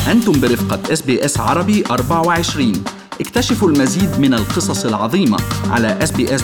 أنتم برفقة SBS عربي 24. اكتشفوا المزيد من القصص العظيمة على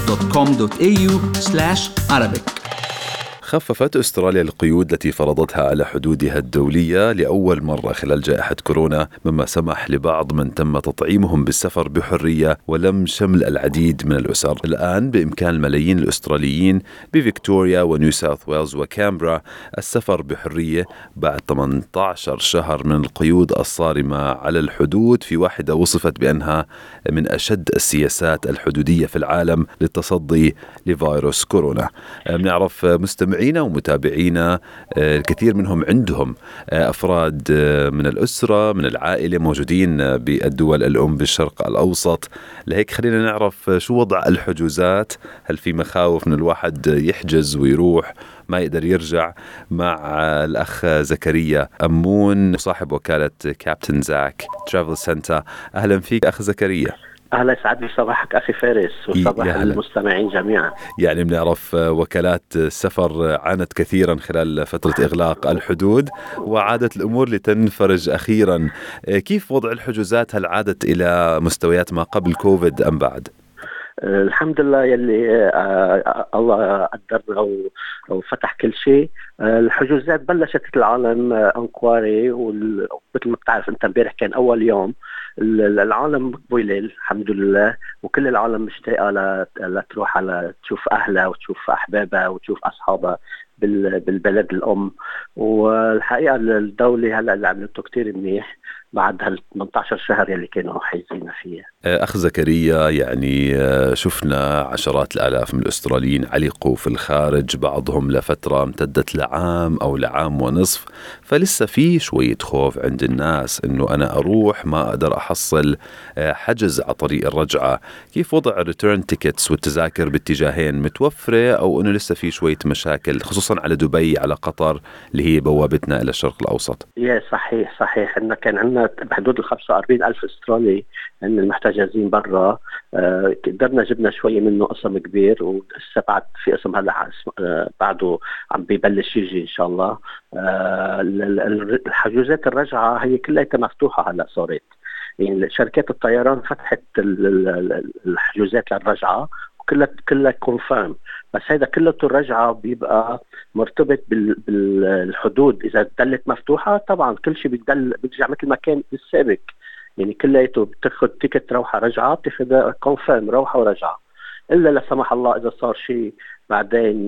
sbs.com.au/Arabic. خففت أستراليا القيود التي فرضتها على حدودها الدولية لأول مرة خلال جائحة كورونا، مما سمح لبعض من تم تطعيمهم بالسفر بحرية ولم شمل العديد من الأسر. الآن بإمكان الملايين الأستراليين بفيكتوريا ونيو ساوث ويلز وكامبرا السفر بحرية بعد 18 شهر من القيود الصارمة على الحدود، في واحدة وصفت بأنها من أشد السياسات الحدودية في العالم للتصدي لفيروس كورونا. بنعرف مستمعينا ومتابعينا الكثير منهم عندهم أفراد من الأسرة من العائلة موجودين بالدول الأم بالشرق الأوسط، لهيك خلينا نعرف شو وضع الحجوزات. هل في مخاوف من الواحد يحجز ويروح ما يقدر يرجع؟ مع الأخ زكريا أمون صاحب وكالة كابتن زاك ترافل سنتر. أهلا فيك أخ زكريا. أهلا، يسعد لي صباحك أخي فارس وصباح المستمعين جميعا. يعني بنعرف وكالات السفر عانت كثيرا خلال فترة إغلاق الحدود وعادت الأمور لتنفرج أخيرا. كيف وضع الحجوزات؟ هل عادت إلى مستويات ما قبل كوفيد أم بعد؟ الحمد لله يلي الله قدرنا وفتح كل شيء. الحجوزات بلشت العالم انكواري، ومثل ما بتعرف انت امبارح كان اول يوم. العالم مقبولة الحمد لله، وكل العالم مشتاقة لتروح على تشوف أهلها وتشوف أحبابها وتشوف أصحابها بالبلد الأم. والحقيقة الدولة هلأ اللي عملته كتير منيح بعد هال 18 شهر يلي كانوا حايزين فيها. أخ زكريا، يعني شفنا عشرات الآلاف من الأستراليين علقوا في الخارج، بعضهم لفترة امتدت لعام أو لعام ونصف، فلسه في شوية خوف عند الناس إنه أنا أروح ما أقدر أحصل حجز على طريق الرجعة. كيف وضع الريتيرن تيكتس والتذاكر باتجاهين؟ متوفرة أو إنه لسه في شوية مشاكل خصوصا على دبي على قطر اللي هي بوابتنا إلى الشرق الأوسط؟ صحيح إنه كان عندنا بحدود 45,000 أسترالي إن المحتجزين برا. قدرنا جبنا شوية منه قسم كبير، ولسه بعد في قسم هلا بعده عم بيبلش يجي إن شاء الله. الحجوزات الرجعة هي كلها مفتوحة هلا صارت، يعني شركات الطيران فتحت الحجوزات للرجعة كلها كونفيرم، بس هذا كله الرجعة بيبقى مرتبط بالحدود. إذا دلت مفتوحة طبعا كل شيء بيرجع مثل ما كان بالسابق، يعني كلياته بتاخد تيكت روحة رجعة، بتاخد كونفيرم روحة ورجعة، إلا لا سمح الله إذا صار شيء بعدين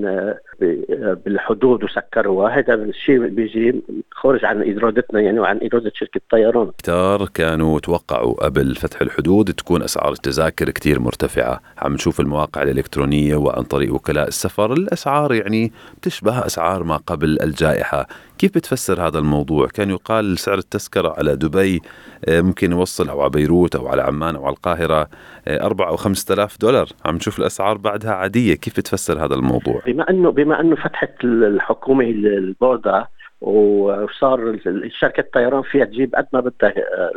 بالحدود وسكروها، هذا الشيء بيجي خارج عن إرادتنا يعني وعن إرادة شركة الطيران. كتار كانوا توقعوا قبل فتح الحدود تكون أسعار التذاكر كتير مرتفعة. عم نشوف المواقع الإلكترونية وعن طريق وكلاء السفر الأسعار يعني بتشبه أسعار ما قبل الجائحة. كيف بتفسر هذا الموضوع؟ كان يقال سعر التذكرة على دبي ممكن يوصل أو على بيروت أو على عمان أو على القاهرة 4 أو 5,000 دولار. عم نشوف الأسعار بعدها عادية. كيف بتفسر هذا الموضوع؟ بما أنه فتحت الحكومة البوردة وصار شركة الطيران فيها تجيب قد ما بدها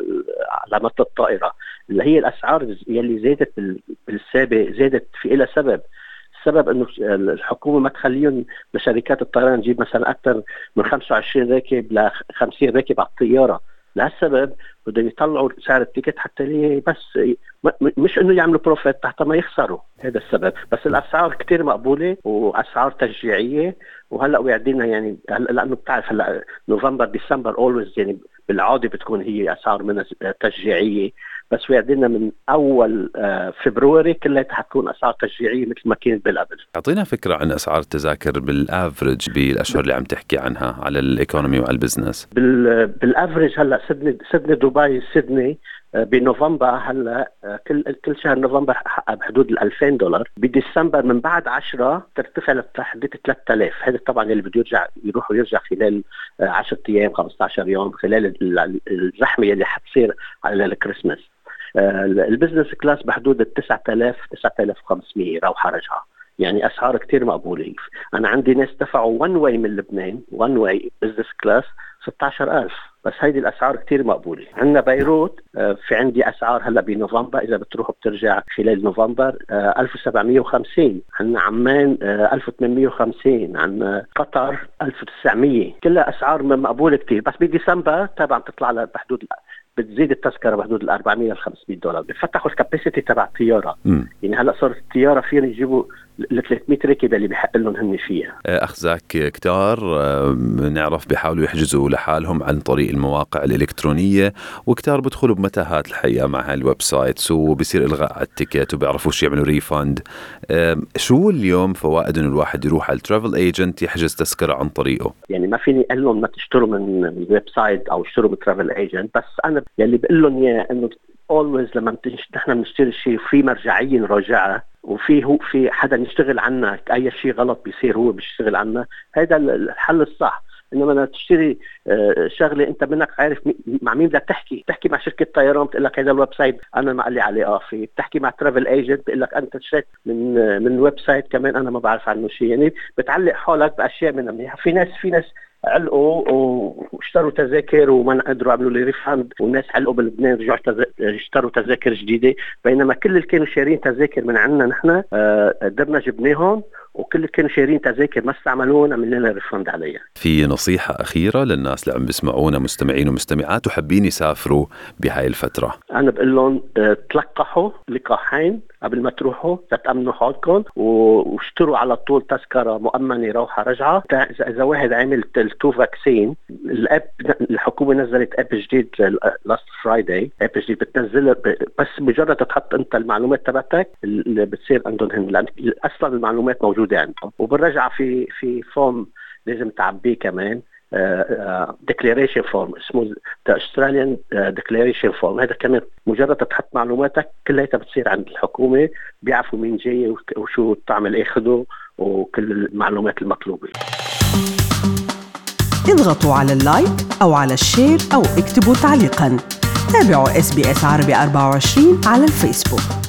علامات الطائرة، اللي هي الأسعار يلي زادت بالسابق زادت في إلى السبب انه الحكومه ما تخليهم لشركات الطيران تجيب مثلا اكثر من 25 راكب ل 50 راكب على الطياره. لهالسبب بدهم يطلعوا سعر التيكت حتى ليه بس مش انه يعملوا بروفيت حتى ما يخسروا، هذا السبب. بس الاسعار كتير مقبوله واسعار تشجيعيه، وهلا وعدينا يعني لانه بتعرف هلا نوفمبر ديسمبر اولويز يعني بالعاده بتكون هي اسعار من تشجيعيه، بس وعدنا من أول فبراير كلها حتكون أسعار تشجيعية مثل ما كانت بالقبل. أعطينا فكرة عن أسعار التذاكر بالأفريج بالأشهر اللي عم تحكي عنها على الإيكونومي وعلى البزنس. بالأفريج هلأ سيدني دبي سيدني بنوفمبر هلا كل شهر نوفمبر بحدود $2,000. بديسمبر من بعد 10 ترتفع لحدود 3000. هذا طبعا اللي بده يرجع خلال 10 أيام 15 يوم خلال الزحمة اللي حتصير على الكريسماس. البزنس كلاس بحدود 9,500 روحة رجعة، يعني أسعار كتير مقبولة. أنا عندي ناس دفعوا one way من لبنان one way business class 16,000. بس هيدي الأسعار كتير مقبولة. عندنا بيروت في عندي أسعار هلأ بنوفمبر، إذا بتروحوا بترجع خلال نوفمبر 1750. عندنا عمان 1850. عندنا قطر 1900. كلها أسعار مقبولة كتير. بس بديسمبر طبعا تطلع لها بحدود، بتزيد التذكرة بحدود $400 $500. بيفتحوا الكاباسيتي تبع الطيارة. يعني هلأ صارت الطيارة فيهم يجيبوا ل 300 ركبة اللي بيحق لهم هن فيها. أخزاك كتار نعرف بيحاولوا يحجزوا لحالهم عن طريق المواقع الإلكترونية، وكتار بدخلوا بمتاهات الحقيقة مع هالويب سايتس وبصير إلغاء على التيكت وبيعرفوش يعملوا ريفاند. شو اليوم فوائد إنه الواحد يروح على الترافل ايجنت يحجز تذكرة عن طريقه؟ يعني ما فيني أقول لهم ما تشتروا من الويب سايت أو اشتروا من ترافل ايجنت، بس أنا يلي بقول لهم إياه إنه always لما نحن بنشتري شيء في مرجعية نراجعها، في حدا يشتغل عنا، أي شيء غلط بيصير هو بيشتغل عنا. هذا الحل الصح. إنما أنا تشتري شغلة أنت منك عارف مع مين بدك تحكي مع شركة طيران بتقول لك هذا الويب سايت أنا ما قال لي فيه، بتحكي مع ترافل ايجنت بيقول لك أنت اشتريت من الويب سايت كمان أنا ما بعرف عنه شيء. يعني بتعلق حالك بأشياء منها. في ناس علقوا واشتروا تذاكر وما قدروا يعملوا لي ريفاند، والناس علقوا بلبنان رجعوا اشتروا تذاكر جديدة، بينما كل اللي كانوا شارين تذاكر من عندنا نحن قدرنا جبناهم، وكل اللي كانوا شارين تذاكر ما استعملوهم عملنا لنا ريفاند عليها. في نصيحة أخيرة للناس اللي عم بيسمعونا مستمعين ومستمعات وحابين يسافروا بهاي الفترة؟ أنا بقول لهم تلقحوا لقاحين قبل ما تروحوا تتأمنوا حالكم، واشتروا على طول تذكرة مؤمنة روحة رجعة. إذا واحد عمل 2 فاكسين، الأب الحكومة نزلت أب جديد لاست فرايداي، أب جديد بتنزل بس مجرد تحط أنت المعلومات تبعتك اللي بتصير عندهم هن، لأن أصلا المعلومات موجودة عندهم. وبالرجعة في فورم لازم تعبيه كمان، declaration form اسمه the Australian declaration form. هذا كمان مجرد تحط معلوماتك كلها بتصير عند الحكومة، بيعرفوا مين جاي وشو تعمل اخده وكل المعلومات المطلوبة. اضغطوا على اللايك أو على الشير أو اكتبوا تعليقا. تابعوا SBS عربي 24 على الفيسبوك.